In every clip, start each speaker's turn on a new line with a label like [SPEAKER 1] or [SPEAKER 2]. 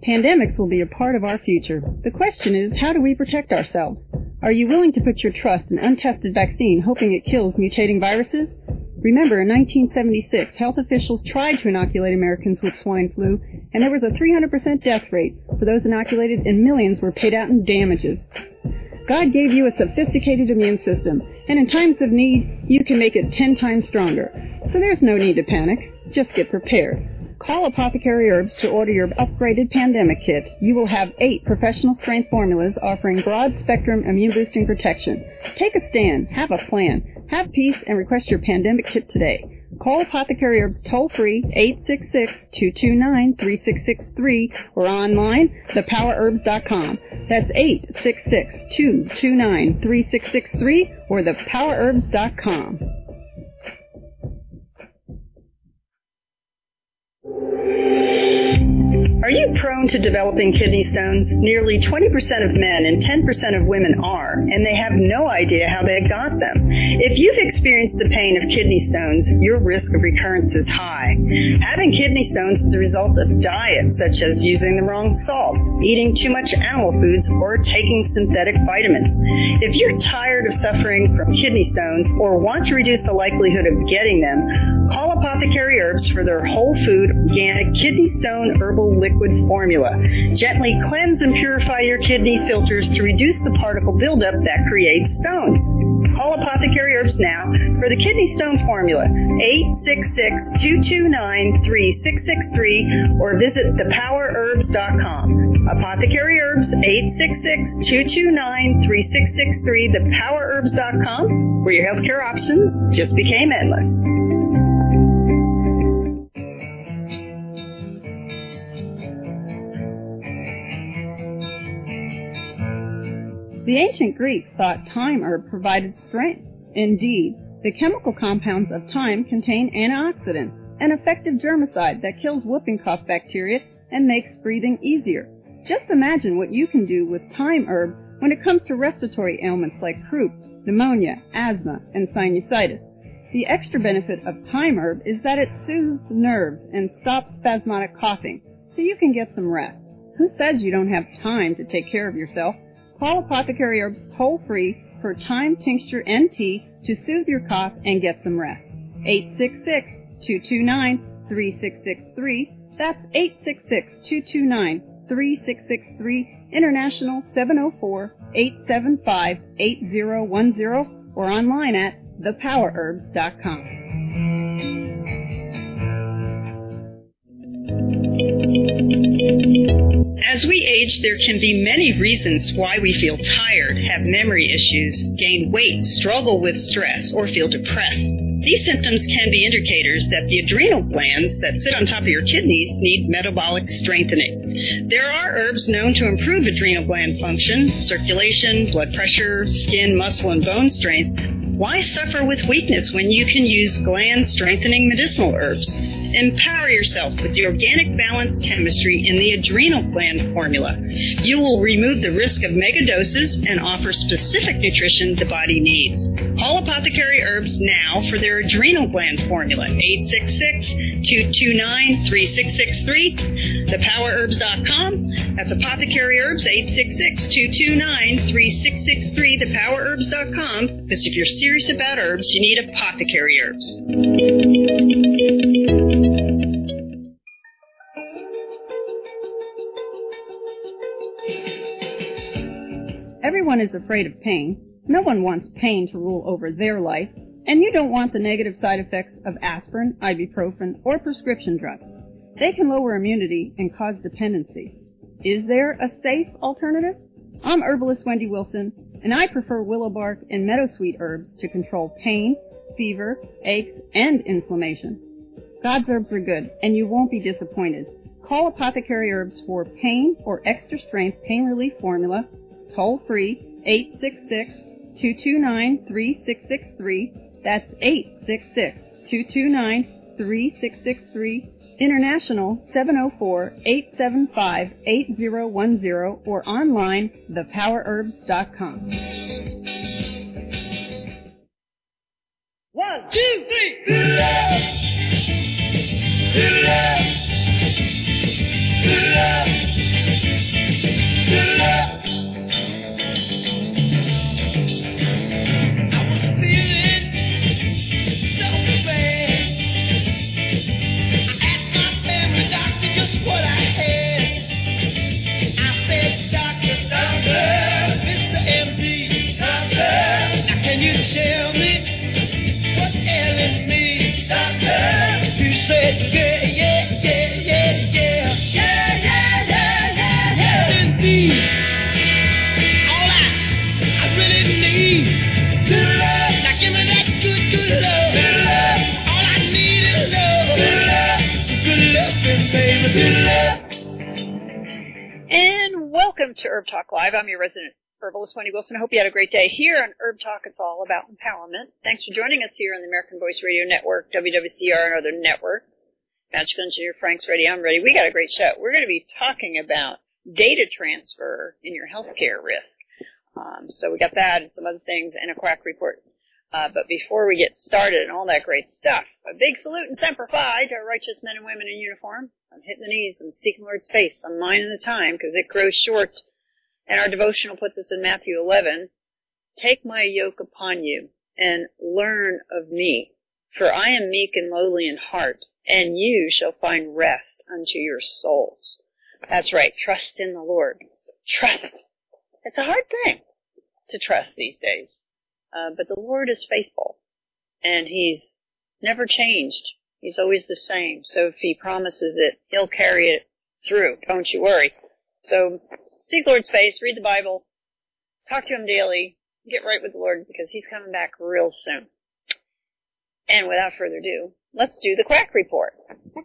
[SPEAKER 1] Pandemics will be a part of our future. The question is, how do we protect ourselves? Are you willing to put your trust in untested vaccine hoping it kills mutating viruses? Remember, in 1976, health officials tried to inoculate Americans with swine flu, and there was a 300% death rate for those inoculated, and millions were paid out in damages. God gave you a sophisticated immune system, and in times of need, you can make it 10 times stronger. So there's no need to panic. Just get prepared. Call Apothecary Herbs to order your upgraded pandemic kit. You will have 8 professional-strength formulas offering broad-spectrum immune-boosting protection. Take a stand. Have a plan. Have peace and request your pandemic kit today. Call Apothecary Herbs toll-free 866-229-3663 or online, thepowerherbs.com. That's 866-229-3663 or thepowerherbs.com. Are you prone to developing kidney stones? Nearly 20% of men and 10% of women are, and they have no idea how they got them. If you've experienced the pain of kidney stones, your risk of recurrence is high. Having kidney stones is the result of diets such as using the wrong salt, eating too much animal foods, or taking synthetic vitamins. If you're tired of suffering from kidney stones or want to reduce the likelihood of getting them, call Apothecary Herbs for their whole food, organic kidney stone herbal liquid formula. Gently cleanse and purify your kidney filters to reduce the particle buildup that creates stones. Call Apothecary Herbs now for the kidney stone formula, 866-229-3663, or visit thepowerherbs.com. Apothecary Herbs, 866-229-3663, thepowerherbs.com, where your healthcare options just became endless. The ancient Greeks thought thyme herb provided strength. Indeed, the chemical compounds of thyme contain antioxidants, an effective germicide that kills whooping cough bacteria and makes breathing easier. Just imagine what you can do with thyme herb when it comes to respiratory ailments like croup, pneumonia, asthma, and sinusitis. The extra benefit of thyme herb is that it soothes nerves and stops spasmodic coughing, so you can get some rest. Who says you don't have time to take care of yourself? Call Apothecary Herbs toll-free for thyme tincture and tea to soothe your cough and get some rest. 866-229-3663. That's 866-229-3663. International 704-875-8010 or online at thepowerherbs.com. As we age, there can be many reasons why we feel tired, have memory issues, gain weight, struggle with stress, or feel depressed. These symptoms can be indicators that the adrenal glands that sit on top of your kidneys need metabolic strengthening. There are herbs known to improve adrenal gland function, circulation, blood pressure, skin, muscle, and bone strength. Why suffer with weakness when you can use gland-strengthening medicinal herbs? Empower yourself with the organic balanced chemistry in the adrenal gland formula. You will remove the risk of megadoses and offer specific nutrition the body needs. Call Apothecary Herbs now for their adrenal gland formula, 866-229-3663, thepowerherbs.com. That's Apothecary Herbs, 866-229-3663, thepowerherbs.com. Because if you're serious about herbs, you need Apothecary Herbs. Everyone is afraid of pain. No one wants pain to rule over their life, and you don't want the negative side effects of aspirin, ibuprofen, or prescription drugs. They can lower immunity and cause dependency. Is there a safe alternative? I'm herbalist Wendy Wilson, and I prefer willow bark and meadowsweet herbs to control pain, fever, aches, and inflammation. God's herbs are good, and you won't be disappointed. Call Apothecary Herbs for pain or extra strength pain relief formula, toll-free, 866-229-3663. That's 866-229-3663. International 704-875-8010 or online, thepowerherbs.com.
[SPEAKER 2] 1, 2, 3. Hoorah! Hoorah! Hoorah!
[SPEAKER 1] And welcome to Herb Talk Live. I'm your resident herbalist, Wendy Wilson. I hope you had a great day. Here on Herb Talk, it's all about empowerment. Thanks for joining us here on the American Voice Radio Network, WWCR, and other networks. Magical Engineer Frank's ready. I'm ready. We got a great show. We're going to be talking about data transfer in your healthcare risk. So we got that and some other things and a quack report. But before we get started and all that great stuff, a big salute and semper fi to our righteous men and women in uniform. I'm hitting the knees and seeking the Lord's face. I'm minding the time because it grows short. And our devotional puts us in Matthew 11. Take my yoke upon you and learn of me, for I am meek and lowly in heart, and you shall find rest unto your souls. That's right. Trust in the Lord. Trust. It's a hard thing to trust these days. But the Lord is faithful, and He's never changed. He's always the same. So if He promises it, He'll carry it through. Don't you worry. So seek Lord's face, read the Bible, talk to Him daily, get right with the Lord, because He's coming back real soon. And without further ado, let's do the quack report.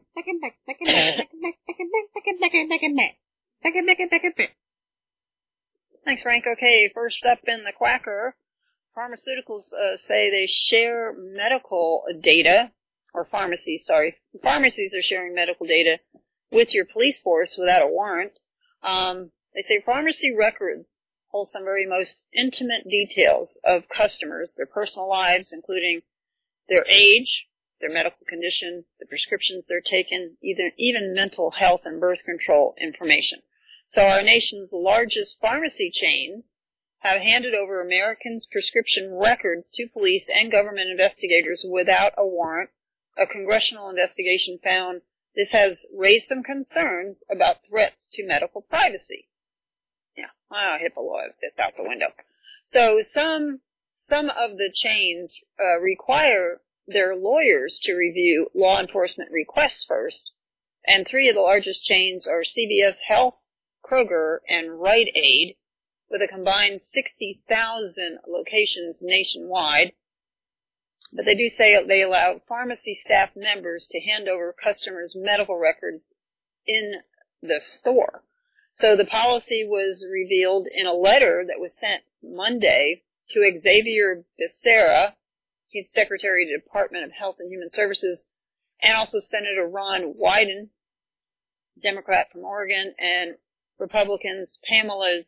[SPEAKER 1] Thanks, Frank. Okay, first up in the quacker, pharmaceuticals say they share medical data, or pharmacies are sharing medical data with your police force without a warrant. They say pharmacy records hold some very most intimate details of customers, their personal lives, including their age, their medical condition, the prescriptions they're taking, even mental health and birth control information. So our nation's largest pharmacy chains have handed over Americans' prescription records to police and government investigators without a warrant. A congressional investigation found this has raised some concerns about threats to medical privacy. Yeah, HIPAA law is just out the window. So some of the chains require their lawyers to review law enforcement requests first, and three of the largest chains are CVS Health, Kroger, and Rite Aid, with a combined 60,000 locations nationwide. But they do say they allow pharmacy staff members to hand over customers' medical records in the store. So the policy was revealed in a letter that was sent Monday to Xavier Becerra. He's Secretary of the Department of Health and Human Services, and also Senator Ron Wyden, Democrat from Oregon, and Republicans Pamela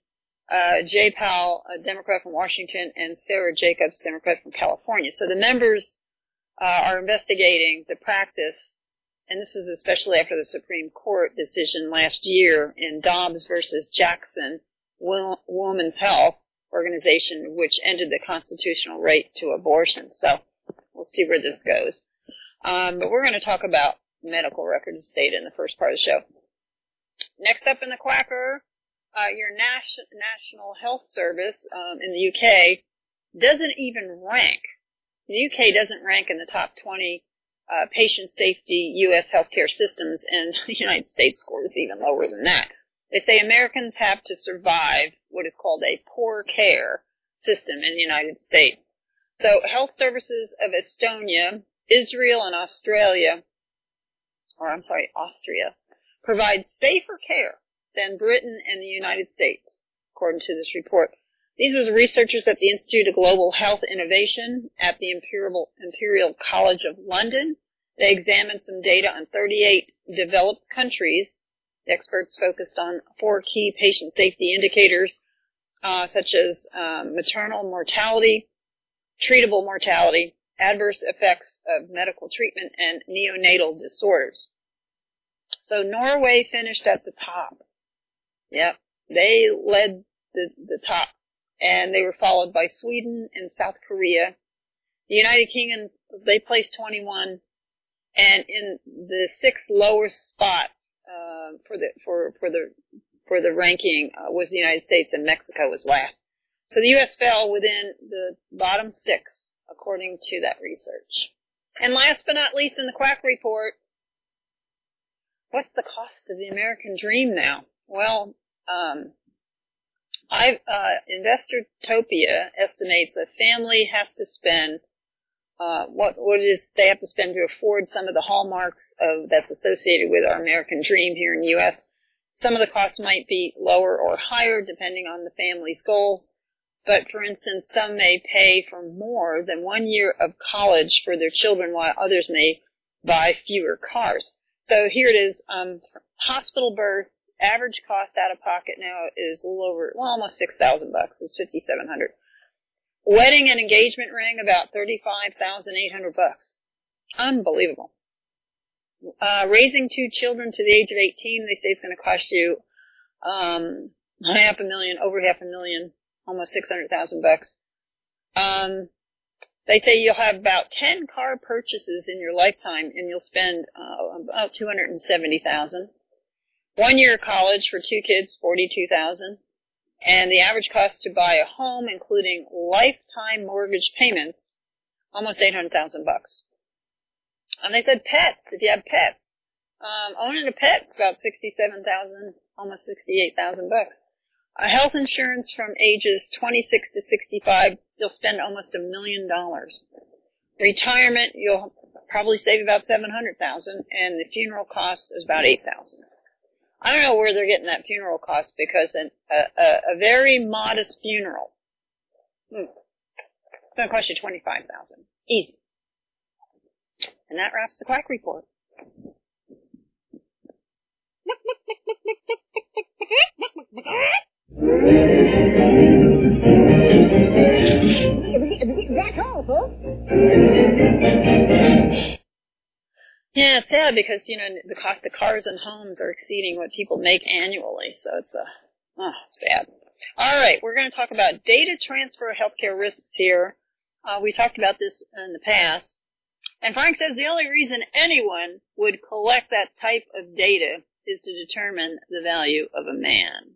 [SPEAKER 1] J. Powell, a Democrat from Washington, and Sarah Jacobs, Democrat from California. So the members are investigating the practice, and this is especially after the Supreme Court decision last year in Dobbs versus Jackson Women's Health Organization, which ended the constitutional right to abortion. So we'll see where this goes. But we're going to talk about medical records data in the first part of the show. Next up in the quacker, your National Health Service in the UK doesn't even rank. The UK doesn't rank in the top 20 patient safety U.S. healthcare systems, and the United States scores even lower than that. They say Americans have to survive what is called a poor care system in the United States. So health services of Estonia, Israel, and Austria provide safer care than Britain and the United States, according to this report. These are researchers at the Institute of Global Health Innovation at the Imperial College of London. They examined some data on 38 developed countries. The experts focused on 4 key patient safety indicators, such as maternal mortality, treatable mortality, adverse effects of medical treatment, and neonatal disorders. So Norway finished at the top. Yep, they led the top, and they were followed by Sweden and South Korea. The United Kingdom, they placed 21, and in the 6 lowest spots for the ranking was the United States, and Mexico was last. So the U.S. fell within the bottom 6, according to that research. And last but not least, in the quack report, what's the cost of the American dream now? Well, Investortopia estimates a family has to spend
[SPEAKER 2] what it is they have to spend to afford some of the hallmarks of that's associated with our American dream here in the U.S. Some of the costs might be lower or higher depending on the family's goals. But, for instance, some may pay for more than 1 year of college for their children, while others may buy fewer cars. So here it is, hospital births, average cost out of pocket now is a little over, well, almost $6,000. It's $5,700. Wedding and engagement ring, about $35,800. Unbelievable. Raising 2 children to the age of 18, they say it's going to cost you, $500,000, over $500,000. Almost $600,000. They say you'll have about 10 car purchases in your lifetime, and you'll spend about $270,000. 1 year of college for 2 kids, $42,000, and the average cost to buy a home, including lifetime mortgage payments, almost $800,000. And they said pets. If you have pets, owning a pet's about $67,000, almost $68,000. Health insurance from ages 26 to 65, you'll spend almost $1 million. Retirement, you'll probably save about $700,000, and the funeral cost is about $8,000. I don't know where they're getting that funeral cost, because a very modest funeral, it's going to cost you $25,000. Easy. And that wraps the Quack Report.
[SPEAKER 3] That's all, folks.
[SPEAKER 2] Yeah, it's sad because, the cost of cars and homes are exceeding what people make annually, so it's bad. All right, we're going to talk about data transfer of healthcare risks here. We talked about this in the past. And Frank says the only reason anyone would collect that type of data is to determine the value of a man.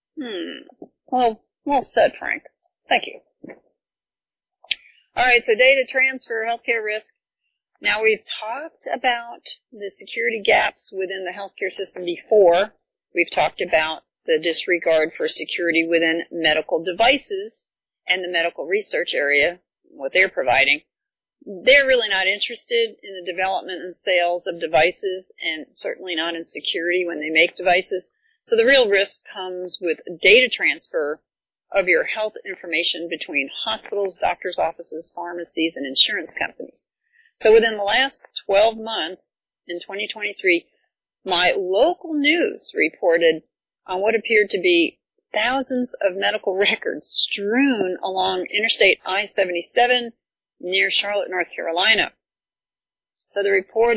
[SPEAKER 2] Well said, Frank. Thank you. All right, so data transfer, healthcare risk. Now, we've talked about the security gaps within the healthcare system before. We've talked about the disregard for security within medical devices and the medical research area, what they're providing. They're really not interested in the development and sales of devices, and certainly not in security when they make devices. So the real risk comes with data transfer of your health information between hospitals, doctors' offices, pharmacies, and insurance companies. So within the last 12 months, in 2023, my local news reported on what appeared to be thousands of medical records strewn along Interstate I-77 near Charlotte, North Carolina. So the report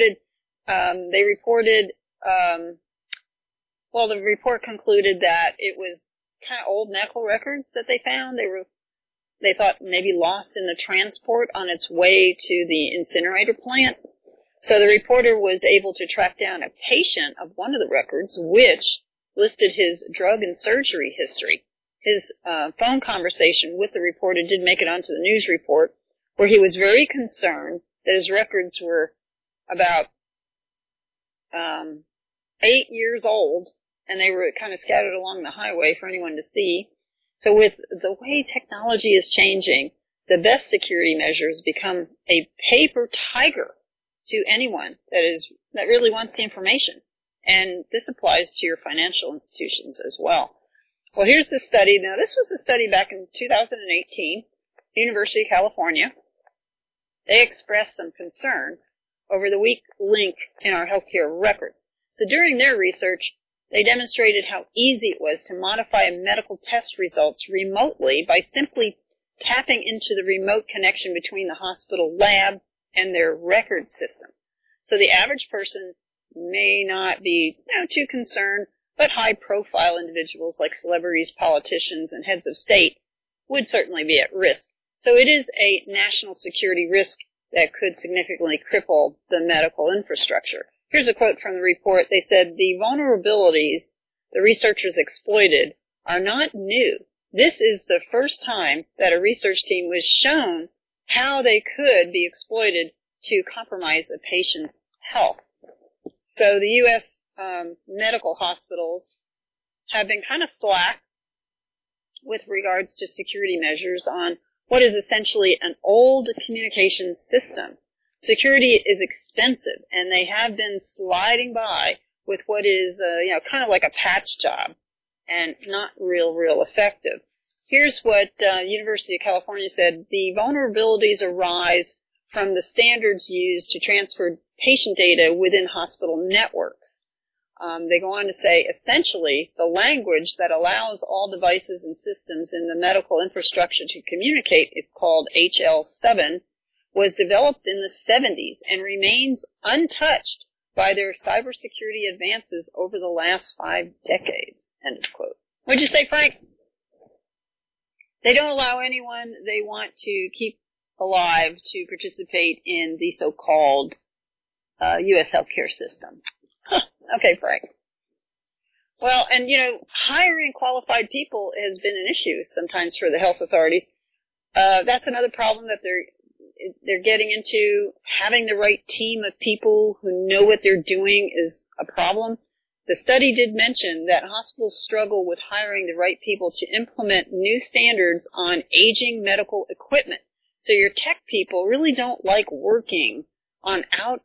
[SPEAKER 2] concluded that it was kind of old medical records that they found. They thought maybe lost in the transport on its way to the incinerator plant. So the reporter was able to track down a patient of one of the records, which listed his drug and surgery history. His phone conversation with the reporter did make it onto the news report, where he was very concerned that his records were about 8 years old, and they were kind of scattered along the highway for anyone to see. So with the way technology is changing, the best security measures become a paper tiger to anyone that really wants the information. And this applies to your financial institutions as well. Well, here's the study. Now, this was a study back in 2018, University of California. They expressed some concern over the weak link in our healthcare records. So during their research, they demonstrated how easy it was to modify medical test results remotely by simply tapping into the remote connection between the hospital lab and their record system. So the average person may not be too concerned, but high-profile individuals like celebrities, politicians, and heads of state would certainly be at risk. So it is a national security risk that could significantly cripple the medical infrastructure. Here's a quote from the report. They said, "The vulnerabilities the researchers exploited are not new. This is the first time that a research team was shown how they could be exploited to compromise a patient's health." So the U.S. Medical hospitals have been kind of slack with regards to security measures on what is essentially an old communication system. Security is expensive, and they have been sliding by with what is, kind of like a patch job, and not real effective. Here's what University of California said: the vulnerabilities arise from the standards used to transfer patient data within hospital networks. They go on to say, essentially, the language that allows all devices and systems in the medical infrastructure to communicate, it's called HL7, was developed in the 70s and remains untouched by their cybersecurity advances over the last 5 decades. End of quote. What'd you say, Frank? They don't allow anyone they want to keep alive to participate in the so-called U.S. healthcare system. Okay, Frank. Well, and hiring qualified people has been an issue sometimes for the health authorities. That's another problem that they're getting into. Having the right team of people who know what they're doing is a problem. The study did mention that hospitals struggle with hiring the right people to implement new standards on aging medical equipment. So your tech people really don't like working on out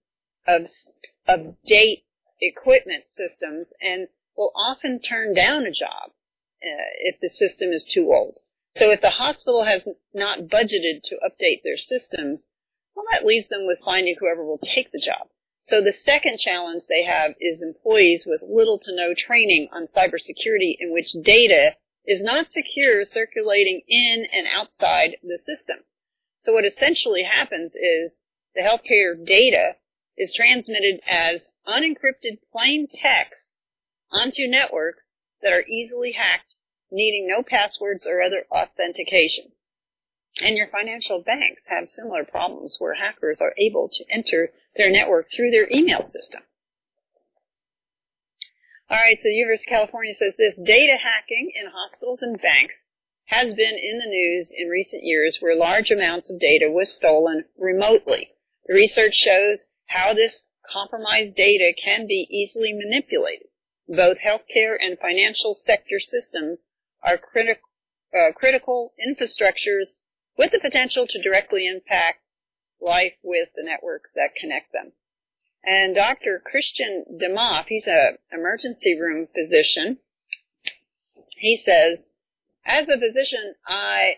[SPEAKER 2] of date equipment systems, and will often turn down a job if the system is too old. So if the hospital has not budgeted to update their systems, well, that leaves them with finding whoever will take the job. So the second challenge they have is employees with little to no training on cybersecurity, in which data is not secure circulating in and outside the system. So what essentially happens is the healthcare data is transmitted as unencrypted plain text onto networks that are easily hacked, needing no passwords or other authentication. And your financial banks have similar problems where hackers are able to enter their network through their email system. All right, so the University of California says this: data hacking in hospitals and banks has been in the news in recent years, where large amounts of data was stolen remotely. The research shows how this compromised data can be easily manipulated. Both healthcare and financial sector systems are critical infrastructures with the potential to directly impact life with the networks that connect them. And Dr. Christian DeMoff, he's an emergency room physician. He says, as a physician, I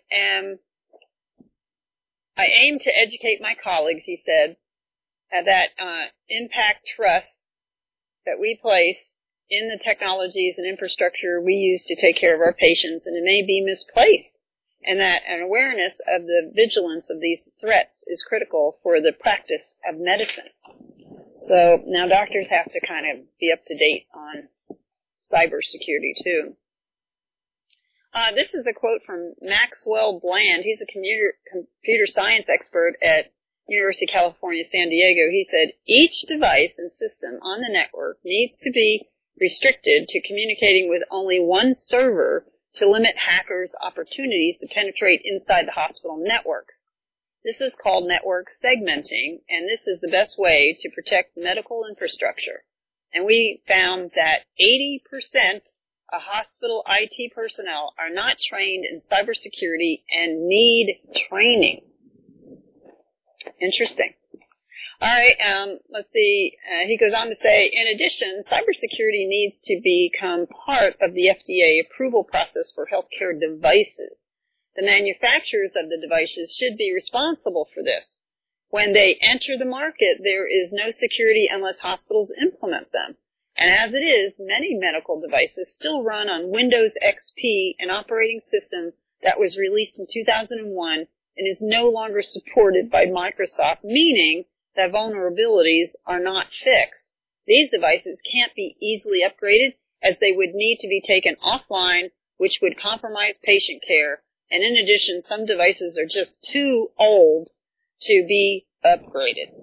[SPEAKER 2] aim to educate my colleagues, he said, that impact trust that we place in the technologies and infrastructure we use to take care of our patients, and it may be misplaced, and that an awareness of the vigilance of these threats is critical for the practice of medicine. So now doctors have to kind of be up to date on cybersecurity too. This is a quote from Maxwell Bland. He's a computer science expert at University of California, San Diego. He said, each device and system on the network needs to be restricted to communicating with only one server to limit hackers' opportunities to penetrate inside the hospital networks. This is called network segmenting, and this is the best way to protect medical infrastructure. And we found that 80% of hospital IT personnel are not trained in cybersecurity and need training. Interesting. All right, let's see. He goes on to say, in addition, cybersecurity needs to become part of the FDA approval process for healthcare devices. The manufacturers of the devices should be responsible for this. When they enter the market, there is no security unless hospitals implement them. And as it is, many medical devices still run on Windows XP, an operating system that was released in 2001 and is no longer supported by Microsoft, meaning that vulnerabilities are not fixed. These devices can't be easily upgraded, as they would need to be taken offline, which would compromise patient care. And in addition, some devices are just too old to be upgraded.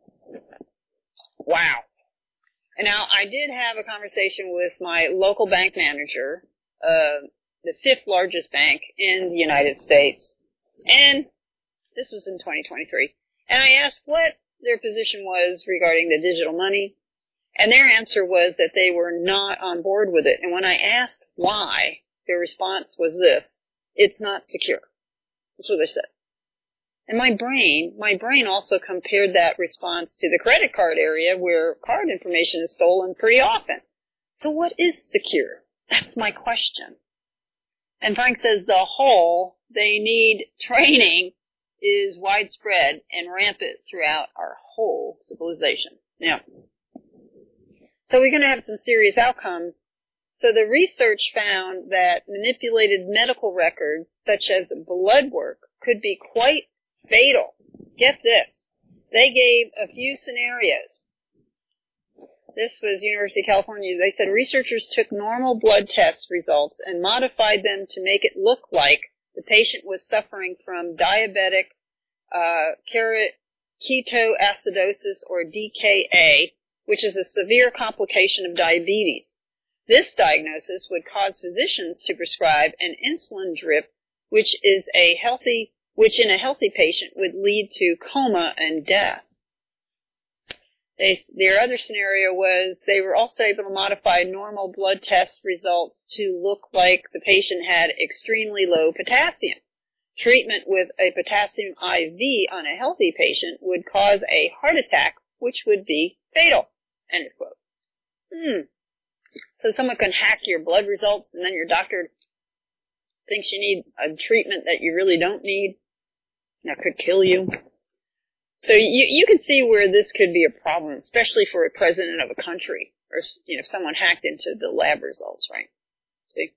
[SPEAKER 2] Wow. And now, I did have a conversation with my local bank manager, the 5th largest bank in the United States, and this was in 2023. And I asked what their position was regarding the digital money, and their answer was that they were not on board with it. And when I asked why, their response was this: it's not secure. That's what they said. And my brain also compared that response to the credit card area where card information is stolen pretty often. So what is secure? That's my question. And Frank says the whole they need training is widespread and rampant throughout our whole civilization. Now, so we're going to have some serious outcomes. So the research found that manipulated medical records, such as blood work, could be quite fatal. Get this. They gave a few scenarios. This was University of California. They said researchers took normal blood test results and modified them to make it look like the patient was suffering from diabetic ketoacidosis, or DKA, which is a severe complication of diabetes. This diagnosis would cause physicians to prescribe an insulin drip, which in a healthy patient would lead to coma and death. Their other scenario was they were also able to modify normal blood test results to look like the patient had extremely low potassium. Treatment with a potassium IV on a healthy patient would cause a heart attack, which would be fatal. End of quote. So someone can hack your blood results and then your doctor thinks you need a treatment that you really don't need. That could kill you. So you can see where this could be a problem, especially for a president of a country, or if someone hacked into the lab results, right? See?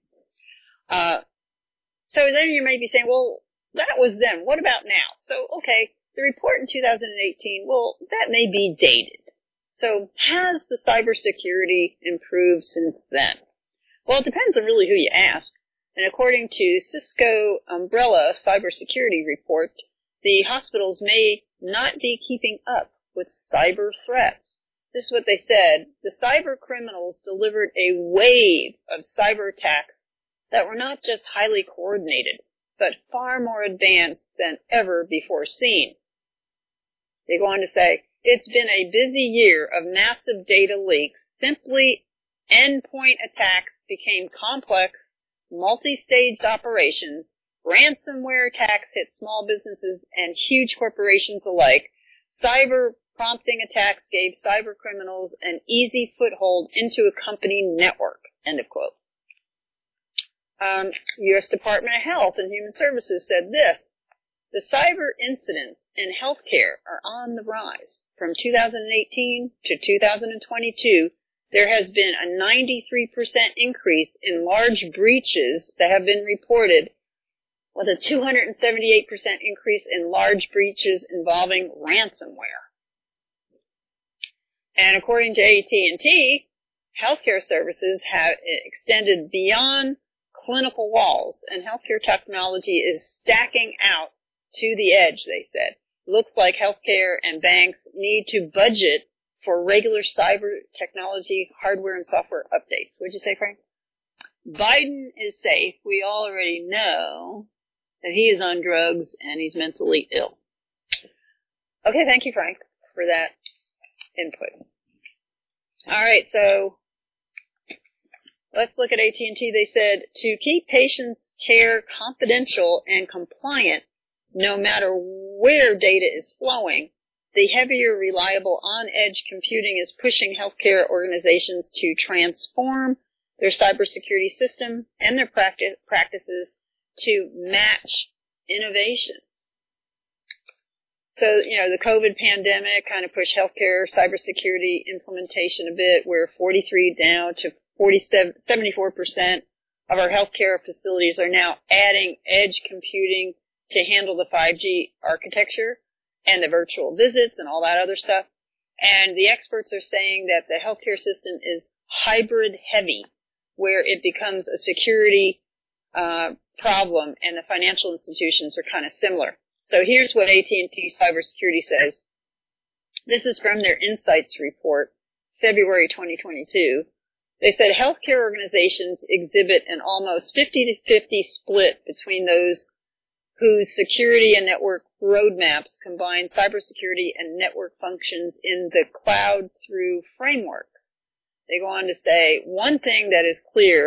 [SPEAKER 2] So then you may be saying, well, that was then. What about now? So, okay, the report in 2018, well, that may be dated. So has the cybersecurity improved since then? Well, it depends on really who you ask. And according to Cisco Umbrella Cybersecurity Report, the hospitals may not be keeping up with cyber threats. This is what they said. The cyber criminals delivered a wave of cyber attacks that were not just highly coordinated, but far more advanced than ever before seen. They go on to say, it's been a busy year of massive data leaks. Simply endpoint attacks became complex, multi-staged operations. Ransomware attacks hit small businesses and huge corporations alike. Cyber prompting attacks gave cyber criminals an easy foothold into a company network. End of quote. U.S. Department of Health and Human Services said this: the cyber incidents in healthcare are on the rise. From 2018 to 2022, there has been a 93% increase in large breaches that have been reported, with a 278% increase in large breaches involving ransomware. And according to AT&T, healthcare services have extended beyond clinical walls, and healthcare technology is stacking out to the edge, they said. Looks like healthcare and banks need to budget for regular cyber technology, hardware, and software updates. What'd you say, Frank? Biden is safe. We already know that he is on drugs and he's mentally ill. Okay, thank you, Frank, for that input. All right, so let's look at AT&T. They said, to keep patients' care confidential and compliant, no matter where data is flowing, the heavier, reliable, on-edge computing is pushing healthcare organizations to transform their cybersecurity system and their practices to match innovation. So, the COVID pandemic kind of pushed healthcare cybersecurity implementation a bit. We're 43 down to 74% of our healthcare facilities are now adding edge computing to handle the 5G architecture and the virtual visits and all that other stuff. And the experts are saying that the healthcare system is hybrid heavy, where it becomes a security problem, and the financial institutions are kind of similar. So here's what AT&T Cybersecurity says. This is from their Insights report, February 2022. They said healthcare organizations exhibit an almost 50-50 split between those whose security and network roadmaps combine cybersecurity and network functions in the cloud through frameworks. They go on to say, one thing that is clear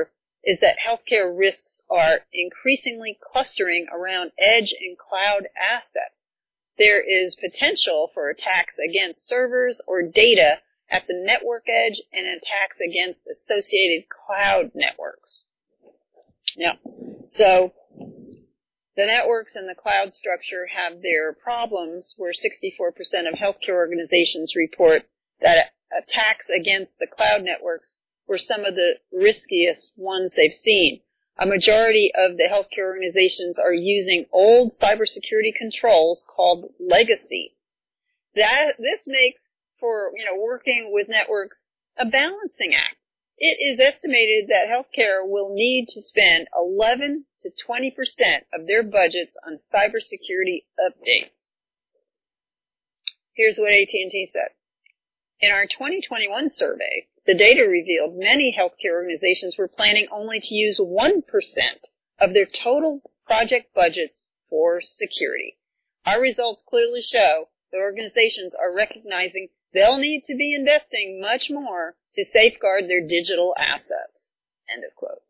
[SPEAKER 2] is that healthcare risks are increasingly clustering around edge and cloud assets. There is potential for attacks against servers or data at the network edge and attacks against associated cloud networks. Yeah. So the networks and the cloud structure have their problems, where 64% of healthcare organizations report that attacks against the cloud networks were some of the riskiest ones they've seen. A majority of the healthcare organizations are using old cybersecurity controls called legacy. This makes for, working with networks a balancing act. It is estimated that healthcare will need to spend 11 to 20% of their budgets on cybersecurity updates. Here's what AT&T said. In our 2021 survey, the data revealed many healthcare organizations were planning only to use 1% of their total project budgets for security. Our results clearly show that organizations are recognizing they'll need to be investing much more to safeguard their digital assets. End of quote.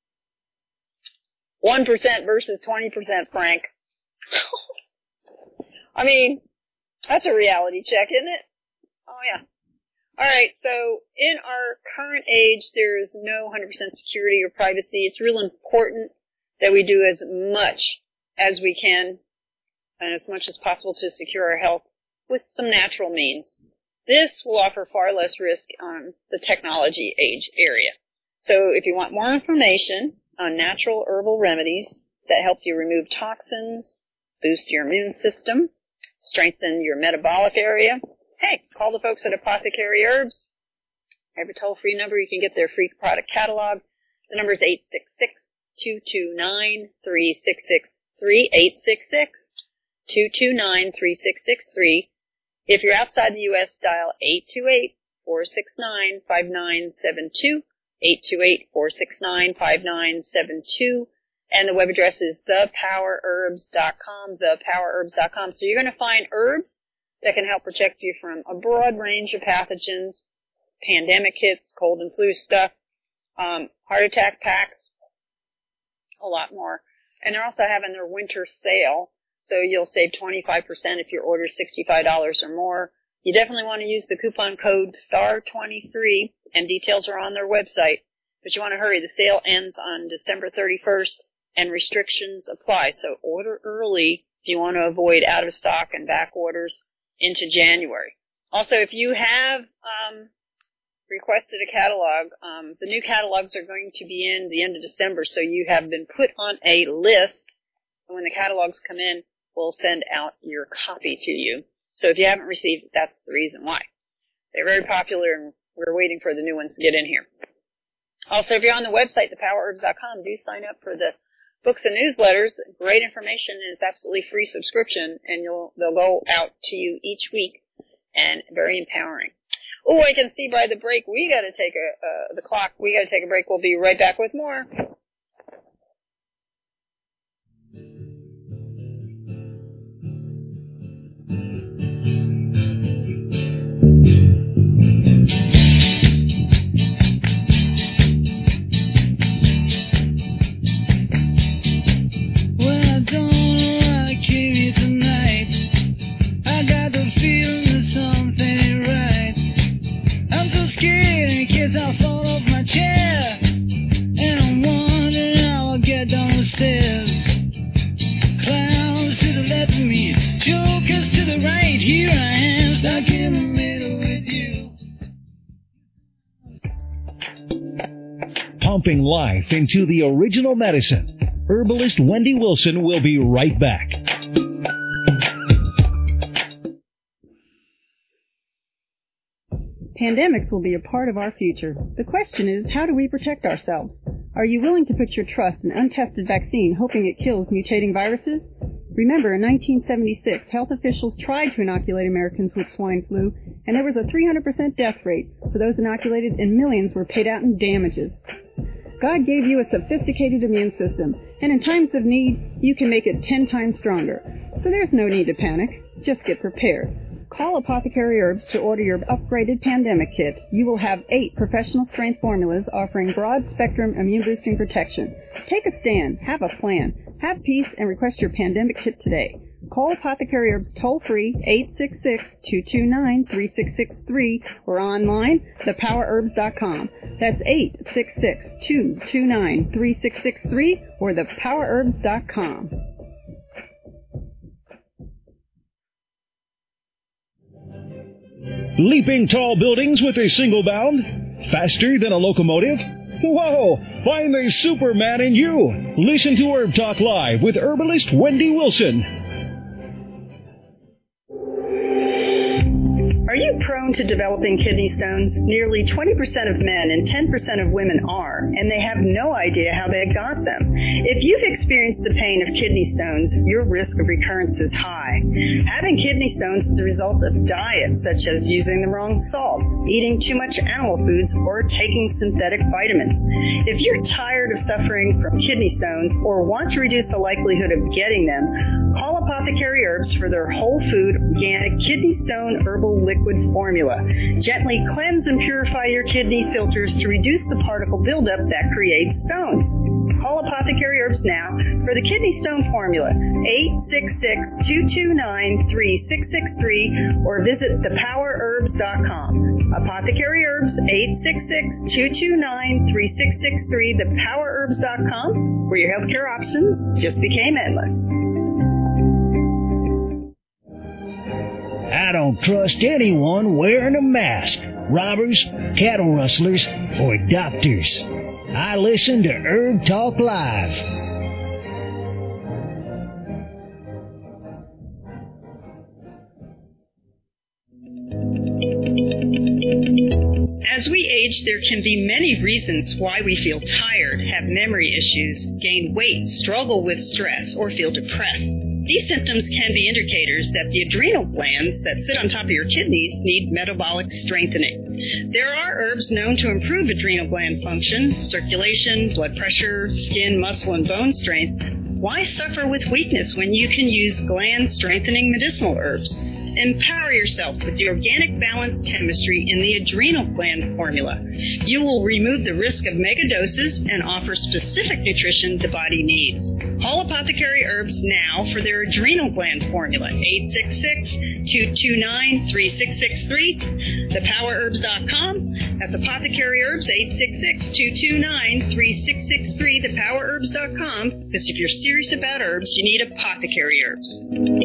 [SPEAKER 2] 1% versus 20%, Frank. I mean, that's a reality check, isn't it? Oh, yeah. All right, so in our current age, there is no 100% security or privacy. It's real important that we do as much as we can and as much as possible to secure our health with some natural means. This will offer far less risk on the technology age area. So if you want more information on natural herbal remedies that help you remove toxins, boost your immune system, strengthen your metabolic area, hey, call the folks at Apothecary Herbs. I have a toll-free number. You can get their free product catalog. The number is 866-229-3663, 866-229-3663. If you're outside the U.S., dial 828-469-5972, 828-469-5972, and the web address is thepowerherbs.com, thepowerherbs.com. So you're going to find herbs that can help protect you from a broad range of pathogens, pandemic hits, cold and flu stuff, heart attack packs, a lot more. And they're also having their winter sale, so you'll save 25% if your order is $65 or more. You definitely want to use the coupon code STAR23, and details are on their website. But you want to hurry. The sale ends on December 31st, and restrictions apply. So order early if you want to avoid out of stock and back orders into January. Also, if you have requested a catalog, the new catalogs are going to be in the end of December, so you have been put on a list, and when the catalogs come in, we'll send out your copy to you. So if you haven't received it, that's the reason why. They're very popular, and we're waiting for the new ones to get in here. Also, if you're on the website, thepowerherbs.com, do sign up for the books and newsletters. Great information, and it's absolutely free subscription, and they'll go out to you each week, and very empowering. Oh, I can see by the break we got to take the clock. We got to take a break. We'll be right back with more.
[SPEAKER 3] Pumping life into the original medicine. Herbalist Wendy Wilson will be right back.
[SPEAKER 1] Pandemics will be a part of our future. The question is, how do we protect ourselves? Are you willing to put your trust in untested vaccine, hoping it kills mutating viruses? Remember, in 1976, health officials tried to inoculate Americans with swine flu, and there was a 300% death rate for those inoculated, and millions were paid out in damages. God gave you a sophisticated immune system, and in times of need, you can make it 10 times stronger. So there's no need to panic. Just get prepared. Call Apothecary Herbs to order your upgraded pandemic kit. You will have 8 professional strength formulas offering broad-spectrum immune-boosting protection. Take a stand. Have a plan. Have peace and request your pandemic kit today. Call Apothecary Herbs toll-free 866-229-3663 or online, thepowerherbs.com. That's 866-229-3663 or thepowerherbs.com.
[SPEAKER 3] Leaping tall buildings with a single bound? Faster than a locomotive? Whoa! Find the Superman in you! Listen to Herb Talk Live with herbalist Wendy Wilson.
[SPEAKER 1] Are you prone to developing kidney stones? Nearly 20% of men and 10% of women are, and they have no idea how they got them. If you've experienced the pain of kidney stones, your risk of recurrence is high. Having kidney stones is the result of diets such as using the wrong salt, eating too much animal foods, or taking synthetic vitamins. If you're tired of suffering from kidney stones or want to reduce the likelihood of getting them, call Apothecary Herbs for their whole food, organic kidney stone herbal liquid formula. Gently cleanse and purify your kidney filters to reduce the particle buildup that creates stones. Call Apothecary Herbs now for the kidney stone formula, 866-229-3663, or visit thepowerherbs.com. Apothecary Herbs, 866-229-3663, thepowerherbs.com, where your healthcare options just became endless.
[SPEAKER 4] I don't trust anyone wearing a mask. Robbers, cattle rustlers, or doctors. I listen to Herb Talk Live.
[SPEAKER 1] As we age, there can be many reasons why we feel tired, have memory issues, gain weight, struggle with stress, or feel depressed. These symptoms can be indicators that the adrenal glands that sit on top of your kidneys need metabolic strengthening. There are herbs known to improve adrenal gland function, circulation, blood pressure, skin, muscle, and bone strength. Why suffer with weakness when you can use gland-strengthening medicinal herbs? Empower yourself with the organic balanced chemistry in the adrenal gland formula. You will remove the risk of megadoses and offer specific nutrition the body needs. Call Apothecary Herbs now for their adrenal gland formula, 866-229-3663, thepowerherbs.com. That's Apothecary Herbs, 866-229-3663, thepowerherbs.com. Because if you're serious about herbs, you need Apothecary Herbs.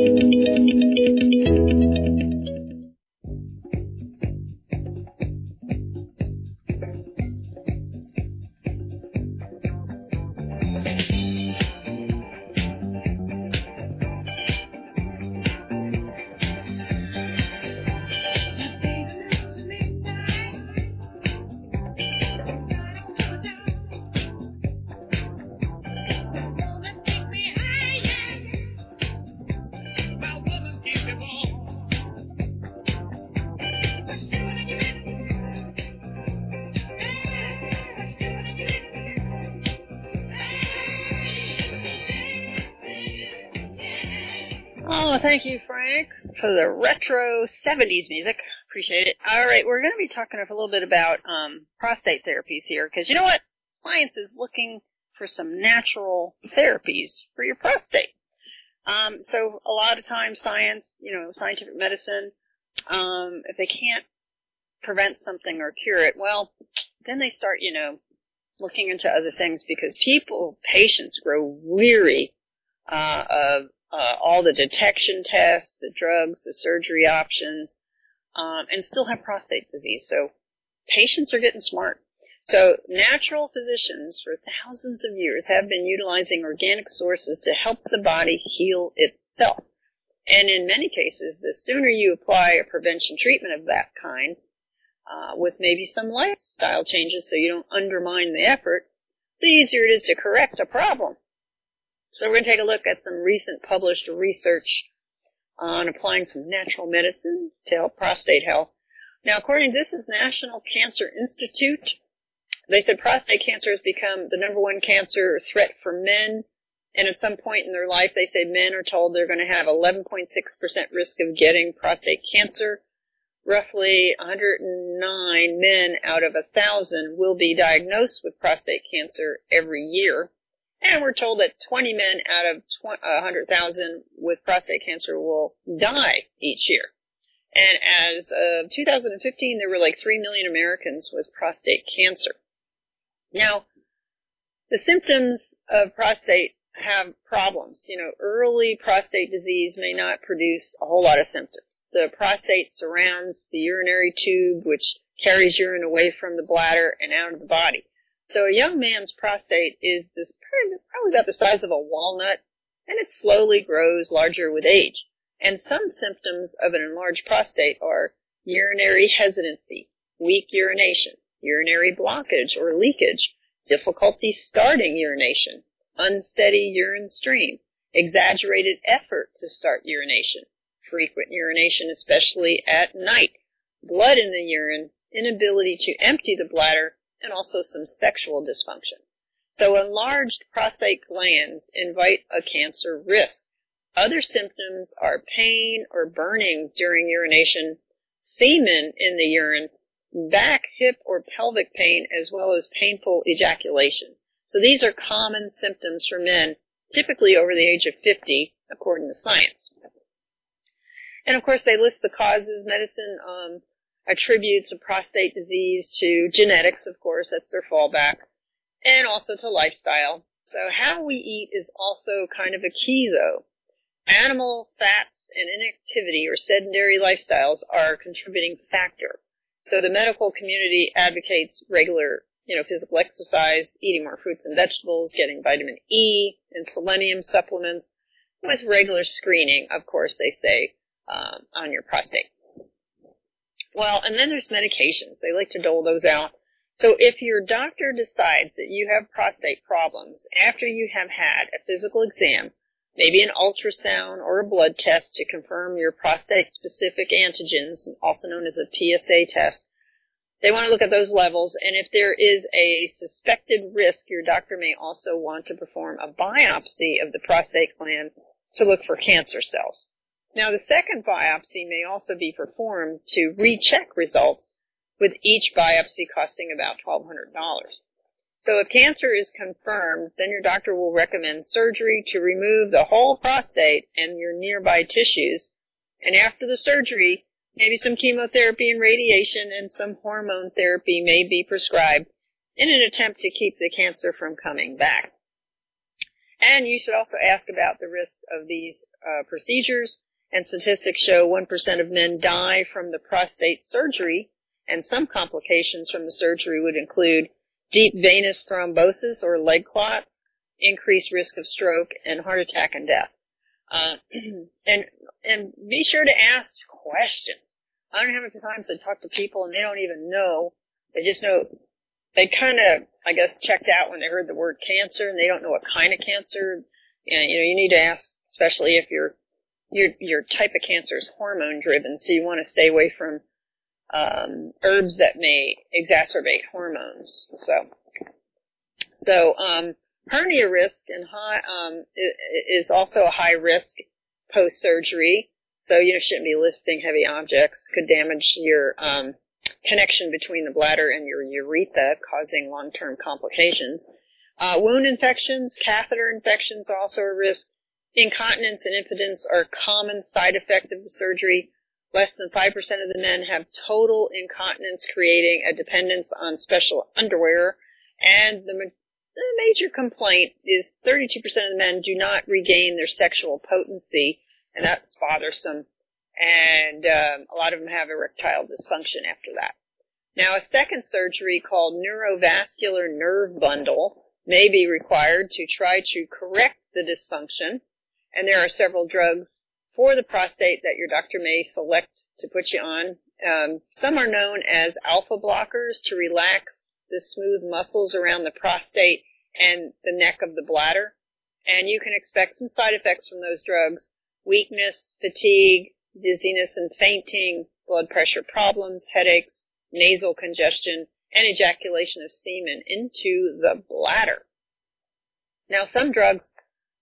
[SPEAKER 2] Oh, thank you, Frank, for the retro 70s music. Appreciate it. All right, we're going to be talking a little bit about prostate therapies here, because you know what? Science is looking for some natural therapies for your prostate. So a lot of times science, scientific medicine, if they can't prevent something or cure it, well, then they start, looking into other things, because patients grow weary of all the detection tests, the drugs, the surgery options, and still have prostate disease. So patients are getting smart. So natural physicians for thousands of years have been utilizing organic sources to help the body heal itself. And in many cases, the sooner you apply a prevention treatment of that kind, with maybe some lifestyle changes so you don't undermine the effort, the easier it is to correct a problem. So we're going to take a look at some recent published research on applying some natural medicine to help prostate health. Now, according to this is National Cancer Institute, they said prostate cancer has become the #1 cancer threat for men And at some point in their life, they say men are told they're going to have 11.6% risk of getting prostate cancer. Roughly 109 men out of 1,000 will be diagnosed with prostate cancer every year. And we're told that 20 men out of 100,000 with prostate cancer will die each year. And as of 2015, there were like 3 million Americans with prostate cancer. Now, the symptoms of prostate have problems. Early prostate disease may not produce a whole lot of symptoms. The prostate surrounds the urinary tube, which carries urine away from the bladder and out of the body. So a young man's prostate is probably about the size of a walnut, and it slowly grows larger with age. And some symptoms of an enlarged prostate are urinary hesitancy, weak urination, urinary blockage or leakage, difficulty starting urination, unsteady urine stream, exaggerated effort to start urination, frequent urination, especially at night, blood in the urine, inability to empty the bladder, and also some sexual dysfunction. So enlarged prostate glands invite a cancer risk. Other symptoms are pain or burning during urination, semen in the urine, back, hip, or pelvic pain, as well as painful ejaculation. So these are common symptoms for men, typically over the age of 50, according to science. And of course, they list the causes. Medicine attributes a prostate disease to genetics, of course, that's their fallback, and also to lifestyle. So how we eat is also kind of a key, though. Animal fats and inactivity or sedentary lifestyles are a contributing factor. So the medical community advocates regular, physical exercise, eating more fruits and vegetables, getting vitamin E and selenium supplements with regular screening, of course, they say, on your prostate. Well, and then there's medications. They like to dole those out. So if your doctor decides that you have prostate problems after you have had a physical exam, maybe an ultrasound or a blood test to confirm your prostate-specific antigens, also known as a PSA test, they want to look at those levels, and if there is a suspected risk, your doctor may also want to perform a biopsy of the prostate gland to look for cancer cells. Now, the second biopsy may also be performed to recheck results, with each biopsy costing about $1,200. So if cancer is confirmed, then your doctor will recommend surgery to remove the whole prostate and your nearby tissues. And after the surgery, maybe some chemotherapy and radiation and some hormone therapy may be prescribed in an attempt to keep the cancer from coming back. And you should also ask about the risk of these procedures. And statistics show 1% of men die from the prostate surgery, and some complications from the surgery would include deep venous thrombosis or leg clots, increased risk of stroke, and heart attack and death. And be sure to ask questions. I don't know how many times I talk to people and they don't even know. They just know, they kind of, I guess, checked out when they heard the word cancer, and they don't know what kind of cancer. And, you need to ask, especially if your type of cancer is hormone driven, so you want to stay away from herbs that may exacerbate hormones. So hernia risk and is also a high risk post surgery. So you shouldn't be lifting heavy objects. Could damage your connection between the bladder and your urethra, causing long-term complications. Wound infections, catheter infections are also a risk. Incontinence and impotence are a common side effect of the surgery. Less than 5% of the men have total incontinence, creating a dependence on special underwear. And the major complaint is 32% of the men do not regain their sexual potency, and that's bothersome. And a lot of them have erectile dysfunction after that. Now, a second surgery called neurovascular nerve bundle may be required to try to correct the dysfunction. And there are several drugs for the prostate that your doctor may select to put you on. Some are known as alpha blockers to relax the smooth muscles around the prostate and the neck of the bladder. And you can expect some side effects from those drugs: weakness, fatigue, dizziness and fainting, blood pressure problems, headaches, nasal congestion, and ejaculation of semen into the bladder. Now, some drugs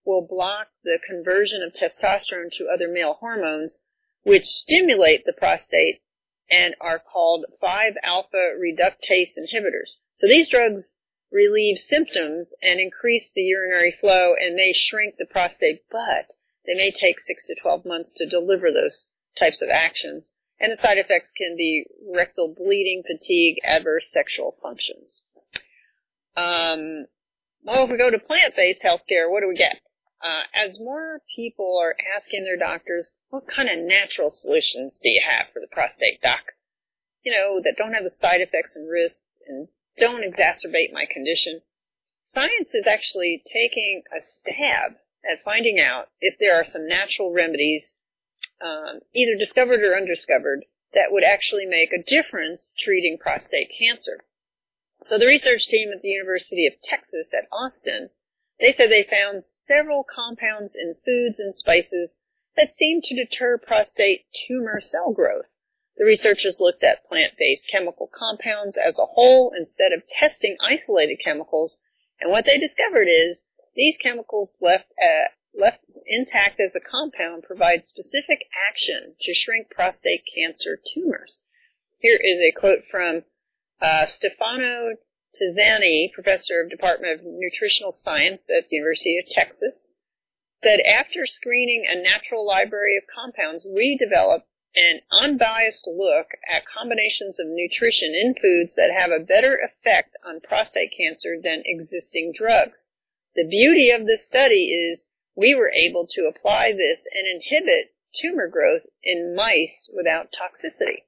[SPEAKER 2] will block the conversion of testosterone to other male hormones, which stimulate the prostate and are called 5-alpha reductase inhibitors. So these drugs relieve symptoms and increase the urinary flow and may shrink the prostate, but they may take 6 to 12 months to deliver those types of actions. And the side effects can be rectal bleeding, fatigue, adverse sexual functions. Well, if we go to plant-based healthcare, what do we get? As more people are asking their doctors, what kind of natural solutions do you have for the prostate, doc? You know, that don't have the side effects and risks and don't exacerbate my condition. Science is actually taking a stab at finding out if there are some natural remedies, either discovered or undiscovered, that would actually make a difference treating prostate cancer. So the research team at the University of Texas at Austin, they said they found several compounds in foods and spices that seem to deter prostate tumor cell growth. The researchers looked at plant-based chemical compounds as a whole instead of testing isolated chemicals, and what they discovered is these chemicals left intact as a compound provide specific action to shrink prostate cancer tumors. Here is a quote from Stefano Tizzani, professor of Department of Nutritional Science at the University of Texas, said, after screening a natural library of compounds, we developed an unbiased look at combinations of nutrition in foods that have a better effect on prostate cancer than existing drugs. The beauty of this study is we were able to apply this and inhibit tumor growth in mice without toxicity.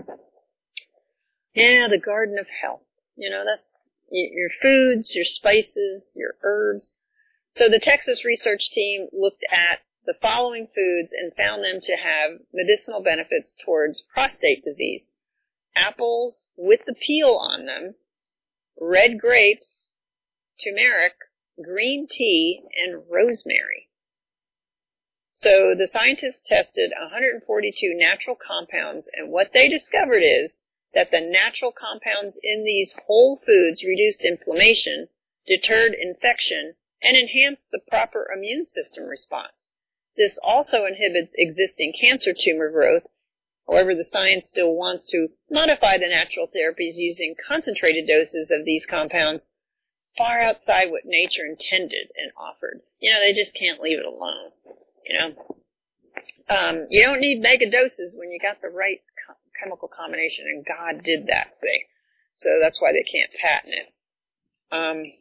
[SPEAKER 2] Yeah, the garden of health. You know, that's your foods, your spices, your herbs. So the Texas research team looked at the following foods and found them to have medicinal benefits towards prostate disease. Apples with the peel on them, red grapes, turmeric, green tea, and rosemary. So the scientists tested 142 natural compounds, and what they discovered is that the natural compounds in these whole foods reduced inflammation, deterred infection, and enhanced the proper immune system response. This also inhibits existing cancer tumor growth. However, the science still wants to modify the natural therapies using concentrated doses of these compounds far outside what nature intended and offered. You know, they just can't leave it alone. You know, you don't need mega doses when you got the right chemical combination, and God did that, see. So that's why they can't patent it.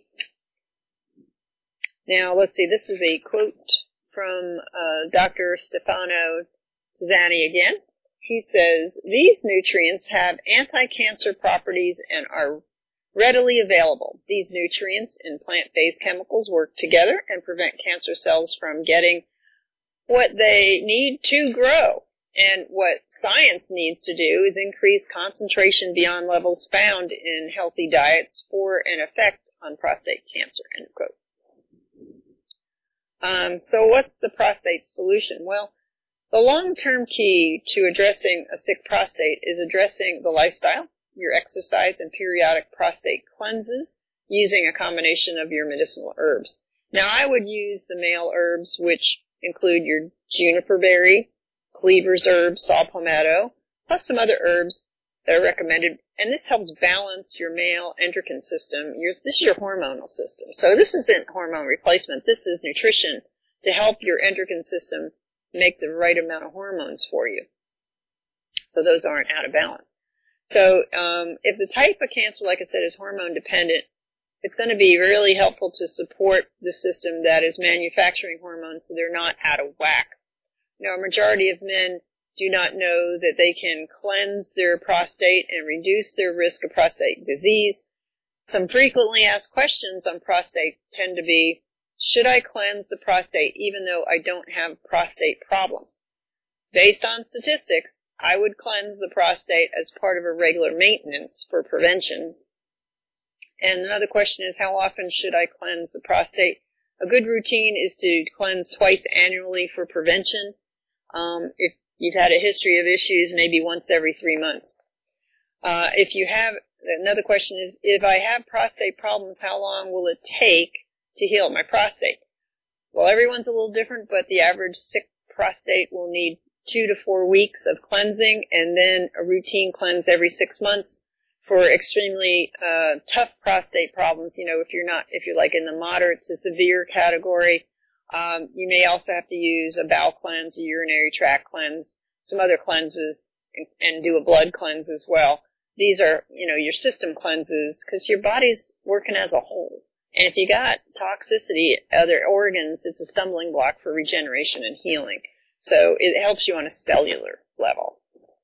[SPEAKER 2] Now, let's see, this is a quote from Dr. Stefano Tizzani again. He says, these nutrients have anti-cancer properties and are readily available. These nutrients in plant-based chemicals work together and prevent cancer cells from getting what they need to grow. And what science needs to do is increase concentration beyond levels found in healthy diets for an effect on prostate cancer, end quote. So what's the prostate solution? Well, the long-term key to addressing a sick prostate is addressing the lifestyle, your exercise, and periodic prostate cleanses using a combination of your medicinal herbs. Now, I would use the male herbs, which include your juniper berry, Cleaver's herb, saw palmetto, plus some other herbs that are recommended. And this helps balance your male endocrine system. This is your hormonal system. So this isn't hormone replacement. This is nutrition to help your endocrine system make the right amount of hormones for you. So those aren't out of balance. So if the type of cancer, like I said, is hormone dependent, it's going to be really helpful to support the system that is manufacturing hormones so they're not out of whack. Now, a majority of men do not know that they can cleanse their prostate and reduce their risk of prostate disease. Some frequently asked questions on prostate tend to be, should I cleanse the prostate even though I don't have prostate problems? Based on statistics, I would cleanse the prostate as part of a regular maintenance for prevention. And another question is, how often should I cleanse the prostate? A good routine is to cleanse twice annually for prevention. If you've had a history of issues, maybe once every 3 months. Another question is, if I have prostate problems, how long will it take to heal my prostate? Well, everyone's a little different, but the average sick prostate will need 2 to 4 weeks of cleansing and then a routine cleanse every 6 months for extremely tough prostate problems. If you're like in the moderate to severe category, you may also have to use a bowel cleanse, a urinary tract cleanse, some other cleanses, and do a blood cleanse as well. These are, your system cleanses because your body's working as a whole. And if you got toxicity, other organs, it's a stumbling block for regeneration and healing. So it helps you on a cellular level.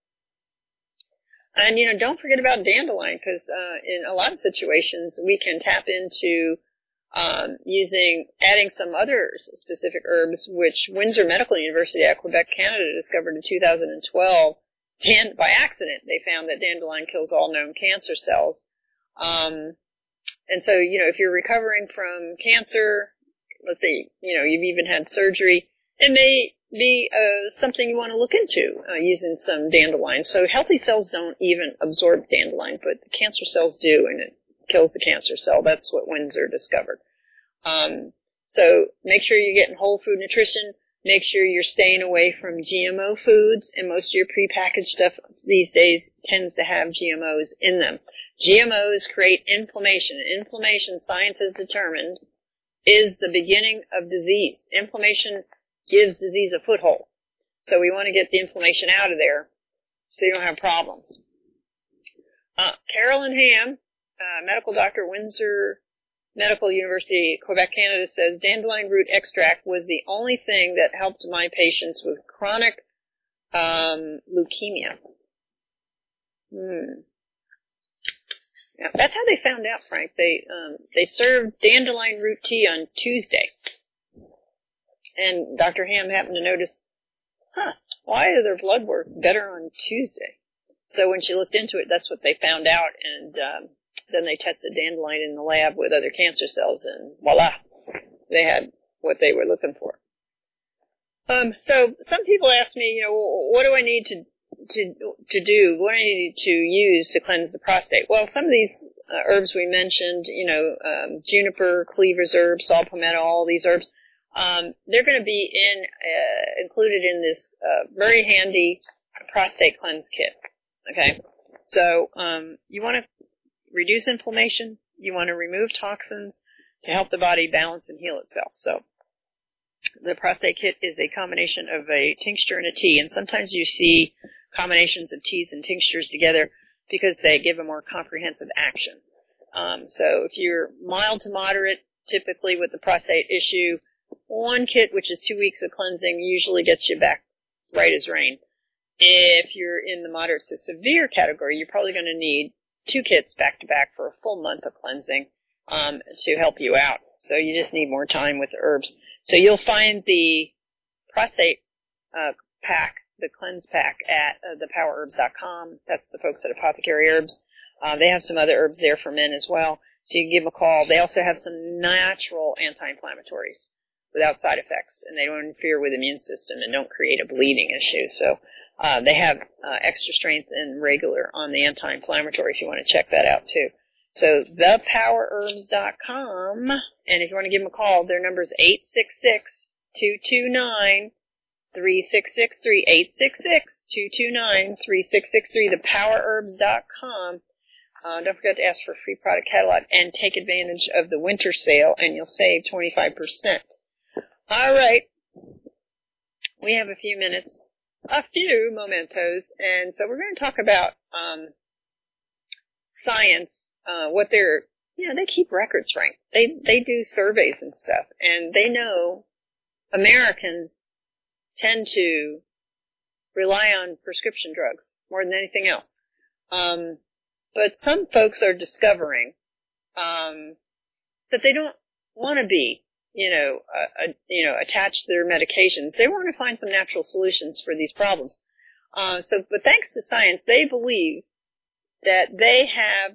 [SPEAKER 2] And, don't forget about dandelion because in a lot of situations we can tap into adding some other specific herbs, which Windsor Medical University at Quebec, Canada discovered in 2012. By accident, they found that dandelion kills all known cancer cells. And so, if you're recovering from cancer, let's say, you've even had surgery, it may be something you want to look into using some dandelion. So healthy cells don't even absorb dandelion, but the cancer cells do, and it kills the cancer cell. That's what Windsor discovered. So make sure you're getting whole food nutrition. Make sure you're staying away from GMO foods, and most of your prepackaged stuff these days tends to have GMOs in them. GMOs create inflammation. Inflammation, science has determined, is the beginning of disease. Inflammation gives disease a foothold. So we want to get the inflammation out of there so you don't have problems. Carolyn Ham, medical doctor, Windsor Medical University, Quebec, Canada, says dandelion root extract was the only thing that helped my patients with chronic leukemia. Yeah, that's how they found out, Frank. They served dandelion root tea on Tuesday. And Dr. Ham happened to notice, why did their blood work better on Tuesday? So when she looked into it, that's what they found out, and then they tested dandelion in the lab with other cancer cells, and voila, they had what they were looking for. So some people ask me, what do I need to do? What do I need to use to cleanse the prostate? Well, some of these herbs we mentioned, juniper, cleaver's herb, saw palmetto, all these herbs, they're going to be included in this very handy prostate cleanse kit. Okay, so you want to reduce inflammation. You want to remove toxins to help the body balance and heal itself. So the prostate kit is a combination of a tincture and a tea, and sometimes you see combinations of teas and tinctures together because they give a more comprehensive action. So if you're mild to moderate, typically with the prostate issue, one kit, which is 2 weeks of cleansing, usually gets you back right as rain. If you're in the moderate to severe category, you're probably going to need 2 kits back to back for a full month of cleansing to help you out. So you just need more time with the herbs. So you'll find the prostate pack, the cleanse pack, at thepowerherbs.com. That's the folks at Apothecary Herbs. They have some other herbs there for men as well. So you can give them a call. They also have some natural anti-inflammatories without side effects, and they don't interfere with the immune system and don't create a bleeding issue. So they have extra strength and regular on the anti-inflammatory if you want to check that out too. So thepowerherbs.com, and if you want to give them a call, their number is 866-229-3663, 866-229-3663, thepowerherbs.com. Don't forget to ask for a free product catalog and take advantage of the winter sale, and you'll save 25%. All right. We have a few minutes, a few mementos, and so we're going to talk about science, what they're, they keep records, right? They do surveys and stuff, and they know Americans tend to rely on prescription drugs more than anything else. But some folks are discovering that they don't want to be, attached to their medications. They want to find some natural solutions for these problems. But thanks to science, they believe that they have,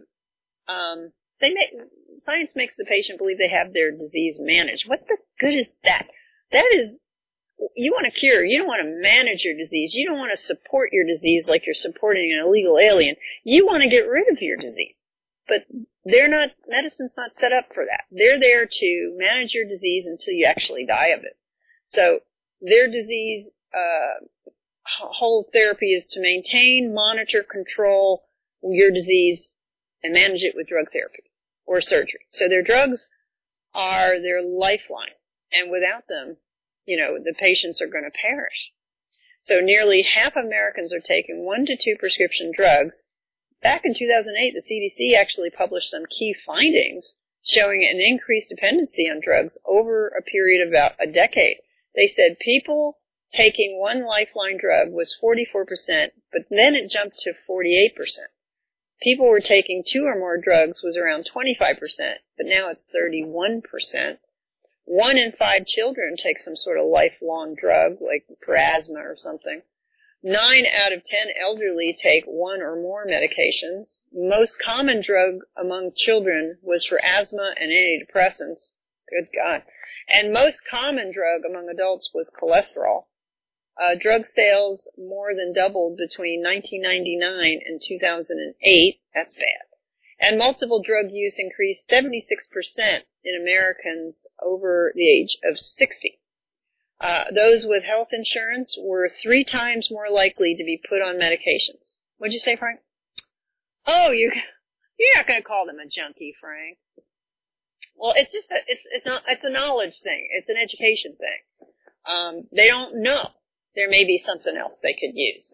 [SPEAKER 2] science makes the patient believe they have their disease managed. What the good is that? That is, you want to cure. You don't want to manage your disease. You don't want to support your disease like you're supporting an illegal alien. You want to get rid of your disease. but medicine's not set up for that. They're there to manage your disease until you actually die of it. So their disease, whole therapy is to maintain, monitor, control your disease and manage it with drug therapy or surgery. So their drugs are their lifeline. And without them, the patients are going to perish. So nearly half Americans are taking 1 to 2 prescription drugs. Back in 2008, the CDC actually published some key findings showing an increased dependency on drugs over a period of about a decade. They said people taking one lifeline drug was 44%, but then it jumped to 48%. People were taking 2 or more drugs was around 25%, but now it's 31%. 1 in 5 children take some sort of lifelong drug, like for asthma or something. 9 out of 10 elderly take 1 or more medications. Most common drug among children was for asthma and antidepressants. Good God. And most common drug among adults was cholesterol. Drug sales more than doubled between 1999 and 2008. That's bad. And multiple drug use increased 76% in Americans over the age of 60. Those with health insurance were 3 times more likely to be put on medications. What'd you say, Frank? Oh, you're not going to call them a junkie, Frank. Well, it's just it's a knowledge thing. It's an education thing. They don't know. There may be something else they could use.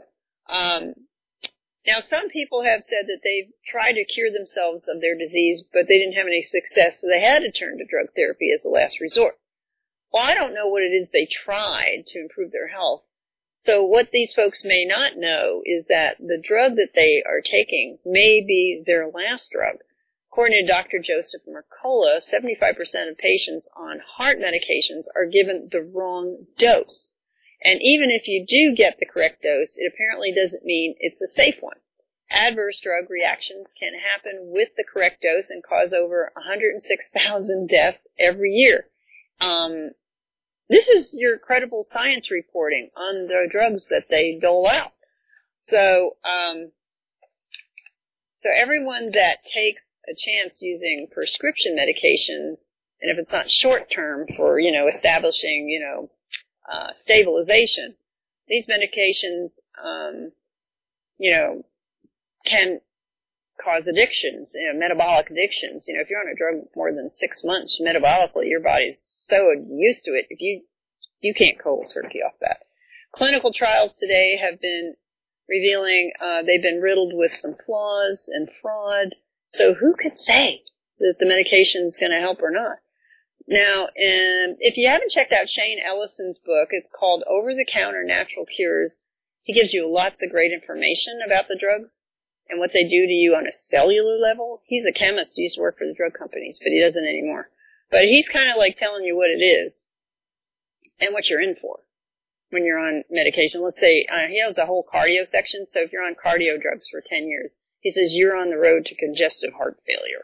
[SPEAKER 2] Now, some people have said that they've tried to cure themselves of their disease, but they didn't have any success, so they had to turn to drug therapy as a last resort. Well, I don't know what it is they tried to improve their health. So what these folks may not know is that the drug that they are taking may be their last drug. According to Dr. Joseph Mercola, 75% of patients on heart medications are given the wrong dose. And even if you do get the correct dose, it apparently doesn't mean it's a safe one. Adverse drug reactions can happen with the correct dose and cause over 106,000 deaths every year. This is your credible science reporting on the drugs that they dole out. So everyone that takes a chance using prescription medications, and if it's not short term for, establishing, stabilization, these medications, can cause addictions, metabolic addictions. If you're on a drug more than 6 months, metabolically, your body's so used to it, if you can't cold turkey off that. Clinical trials today have been revealing, they've been riddled with some flaws and fraud. So who could say that the medication is going to help or not? Now, if you haven't checked out Shane Ellison's book, it's called Over-the-Counter Natural Cures. He gives you lots of great information about the drugs and what they do to you on a cellular level. He's a chemist. He used to work for the drug companies, but he doesn't anymore. But he's kind of like telling you what it is and what you're in for when you're on medication. Let's say he has a whole cardio section, so if you're on cardio drugs for 10 years, he says you're on the road to congestive heart failure.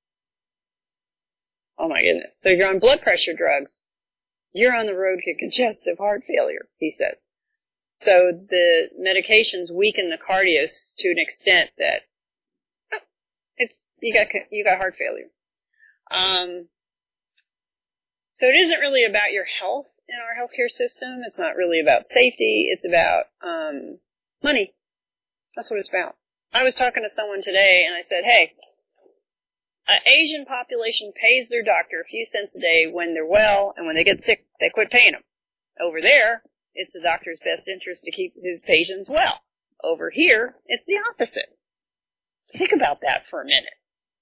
[SPEAKER 2] Oh my goodness. So if you're on blood pressure drugs, you're on the road to congestive heart failure, he says. So the medications weaken the cardio to an extent that you got heart failure. So it isn't really about your health in our healthcare system. It's not really about safety. It's about money. That's what it's about. I was talking to someone today, and I said, hey, an Asian population pays their doctor a few cents a day when they're well, and when they get sick, they quit paying them. Over there, it's the doctor's best interest to keep his patients well. Over here, it's the opposite. Think about that for a minute.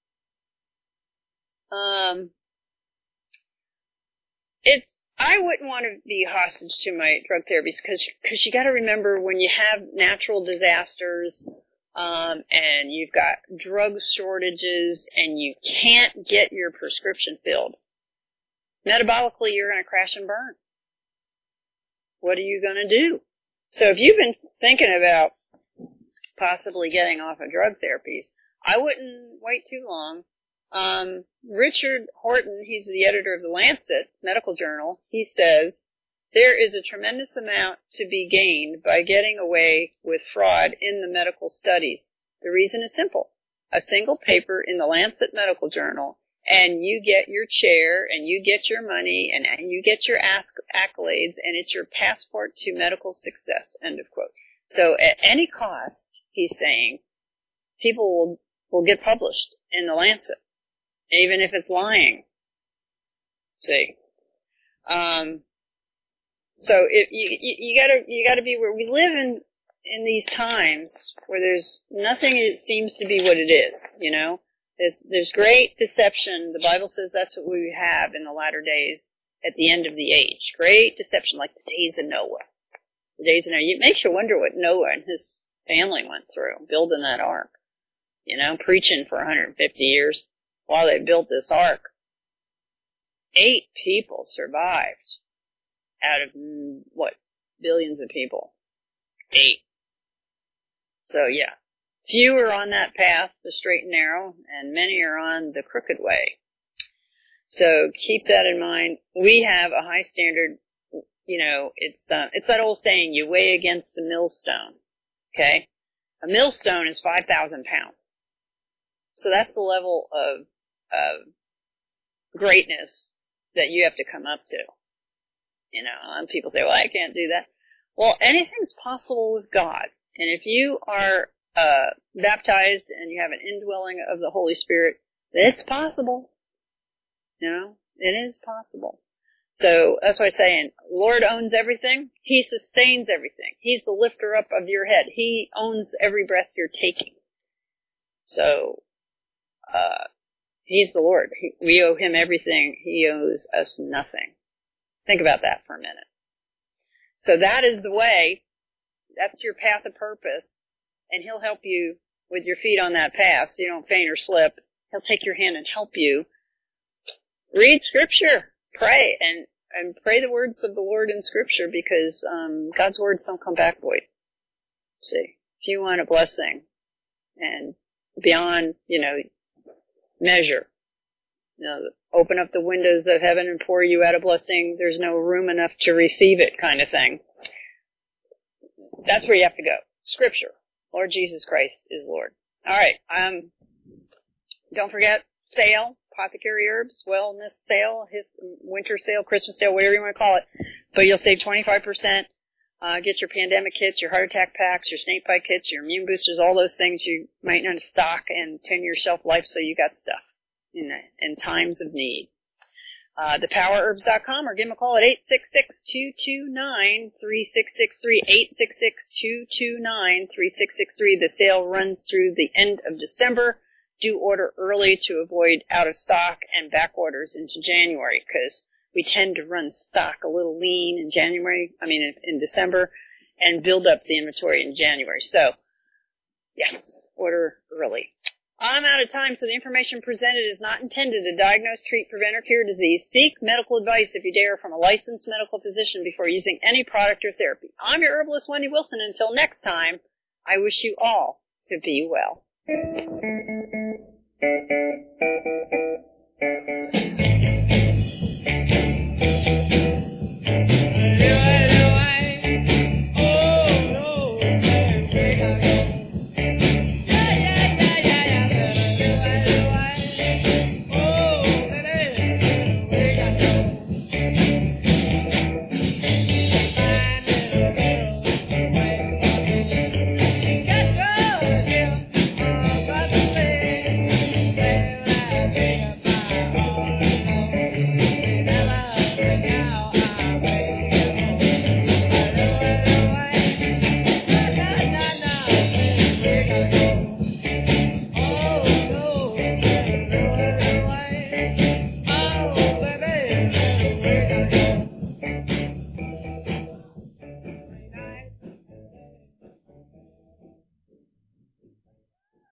[SPEAKER 2] I wouldn't want to be hostage to my drug therapies because you got to remember when you have natural disasters, and you've got drug shortages and you can't get your prescription filled, metabolically you're going to crash and burn. What are you going to do? So if you've been thinking about possibly getting off of drug therapies, I wouldn't wait too long. Richard Horton, he's the editor of the Lancet medical journal, he says, there is a tremendous amount to be gained by getting away with fraud in the medical studies. The reason is simple. a single paper in the Lancet Medical Journal, and you get your chair, and you get your money, and you get your accolades, and it's your passport to medical success, end of quote. So at any cost, he's saying, people will get published in the Lancet, even if it's lying. See? So you gotta be where we live in these times where there's nothing that seems to be what it is, you know? There's great deception. The Bible says that's what we have in the latter days at the end of the age. Great deception, like the days of Noah. The days of Noah. It makes you wonder what Noah and his family went through, building that ark. You know, preaching for 150 years while they built this ark. 8 people survived out of, billions of people. 8. So, yeah. Few are on that path, the straight and narrow, and many are on the crooked way. So keep that in mind. We have a high standard. You know, it's that old saying, you weigh against the millstone. Okay? A millstone is 5,000 pounds. So that's the level of greatness that you have to come up to. You know, and people say, well, I can't do that. Well, anything's possible with God. And if you are baptized and you have an indwelling of the Holy Spirit, it's possible. You know, it is possible. So that's why I'm saying, Lord owns everything. He sustains everything. He's the lifter up of your head. He owns every breath you're taking. So, He's the Lord. We owe Him everything. He owes us nothing. Think about that for a minute. So that is the way. That's your path of purpose. And He'll help you with your feet on that path so you don't faint or slip. He'll take your hand and help you. Read Scripture. Pray. And pray the words of the Lord in Scripture, because God's words don't come back void. See, if you want a blessing and beyond, measure, open up the windows of heaven and pour you out a blessing, there's no room enough to receive it kind of thing. That's where you have to go. Scripture. Lord Jesus Christ is Lord. All right. Don't forget, sale, Apothecary Herbs, wellness sale, his winter sale, Christmas sale, whatever you want to call it. But you'll save 25%. Get your pandemic kits, your heart attack packs, your snakebite kits, your immune boosters, all those things you might not stock, and 10-year shelf life, so you got stuff in times of need. ThePowerHerbs.com, or give them a call at 866-229-3663, 866-229-3663. The sale runs through the end of December. Do order early to avoid out of stock and back orders into January, because we tend to run stock a little lean in December, and build up the inventory in January. So, yes, order early. I'm out of time, so the information presented is not intended to diagnose, treat, prevent, or cure disease. Seek medical advice, if you dare, from a licensed medical physician before using any product or therapy. I'm your herbalist, Wendy Wilson. Until next time, I wish you all to be well.